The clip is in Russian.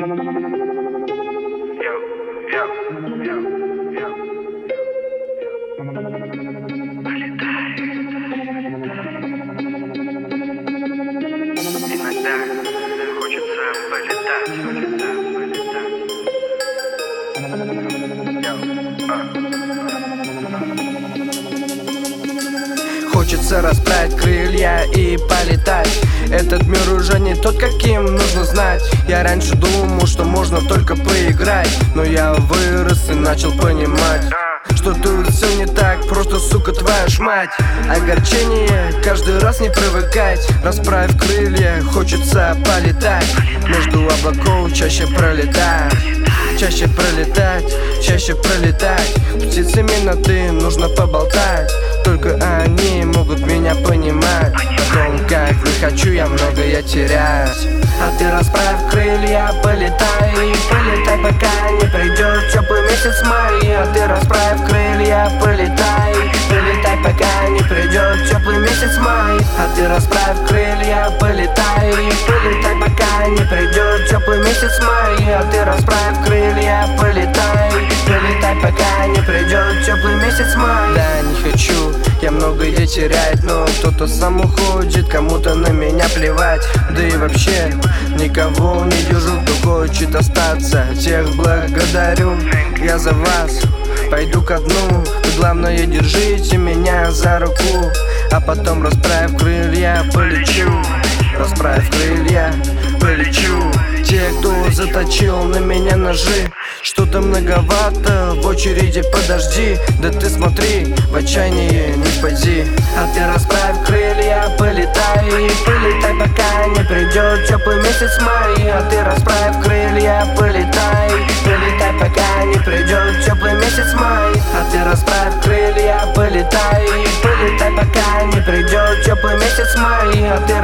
Иногда хочется полетать. Хочется расправить крылья и полетать. Этот мир уже не тот, каким нужно знать. Я раньше думал, что можно только поиграть, но я вырос и начал понимать, что тут все не так, просто, сука, твоя ж мать. Огорчение каждый раз не привыкать. Расправив крылья, хочется полетать. Между облаков чаще пролетать. Чаще пролетать, чаще пролетать. С птицами на ты нужно поболтать. Только они могут меня понимать. О том, как не хочу я многое терять. А ты расправь крылья, полетай. Полетай, пока не придет теплый месяц май. А ты расправь крылья, полетай. Полетай, пока не придет теплый месяц май. А ты расправь крылья, полетай. Полетай, пока не придет теплый месяц май. А ты расправь крылья, полетай. Полетай, пока не придет теплый месяц май. Да, не хочу я многое терять, но кто-то сам уходит, кому-то на меня плевать. Да и вообще никого не держу, кто хочет остаться. Всех благодарю, я за вас пойду ко дну. Вы главное держите меня за руку, а потом расправив крылья полечу. Расправив крылья полечу. Те, кто заточил на меня ножи, что-то многовато, в очереди подожди. Да ты смотри, в отчаянии не впади. А ты расправь крылья, полетай. Полетай, пока не придет теплый месяц май. А ты расправь крылья, полетай. Полетай, пока не придет теплый месяц май. А ты расправь крылья, полетай. Полетай, пока не придет теплый месяц май. А ты